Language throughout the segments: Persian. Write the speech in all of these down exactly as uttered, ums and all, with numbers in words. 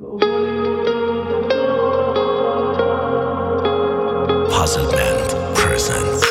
Puzzle Band presents.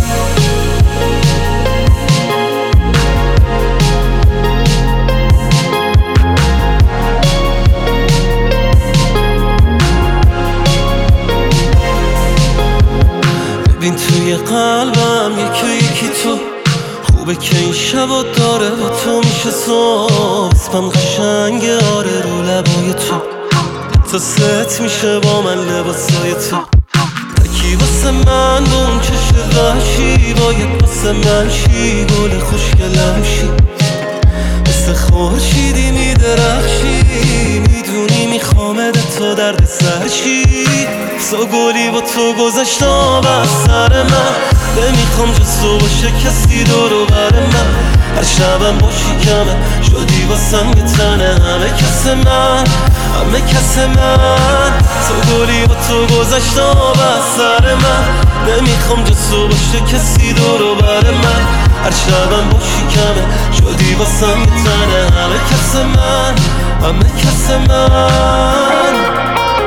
ببین توی قلبم یکی یکی تو خوبه که این شبا داره با تو میشه صبح اسمم قشنگه آره رو لبای تو تا ست میشه با من لباسای تو تکی واسه من با اون چشم وحشی باید واسه من شی گل خوشگلم شی مثل خورشیدی میدرخشی میدونی میخوامد تو درد سرشی سا گلی با تو گذشت آب از سر من نمیخوام جز تو باشه کسی دورو بر من هر شبم باشی کمه شدی واسم یه تنه همه کس من همه کس من سا گلی با تو گذشت آب از سر من نمیخوام جز تو باشه کسی دورو بر من هر شبم باشی کمه شدی واسم یه تنه همه کس من همه کس من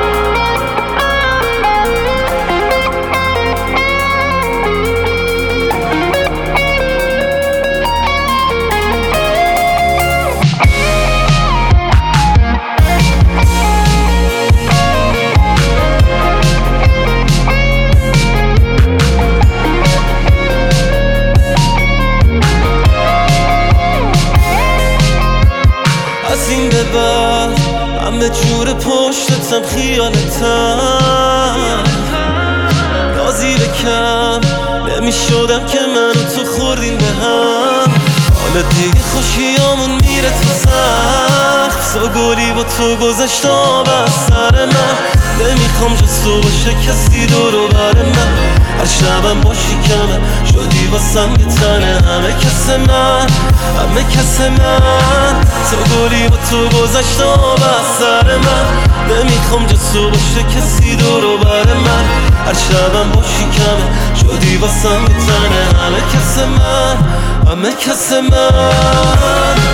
از این به بعد همه جور پشتتم خیالتم نازی بکم نمیشدم که من و تو خوردیم به هم حالا دیگه خوشیامون میره تو سخت سا گلی با تو گذشت آب از سر من نمیخوام جز تو باشه کسی دورو بر من هر شبم باشی کمه شدی واسم یه تنه همه کس من همه کس من سا گلی با تو گذشت آب از سر من نمیخوام جز تو باشه کسی دورو بر من هر شبم باشی کمه شدی واسم یه تنه همه کس من همه کس من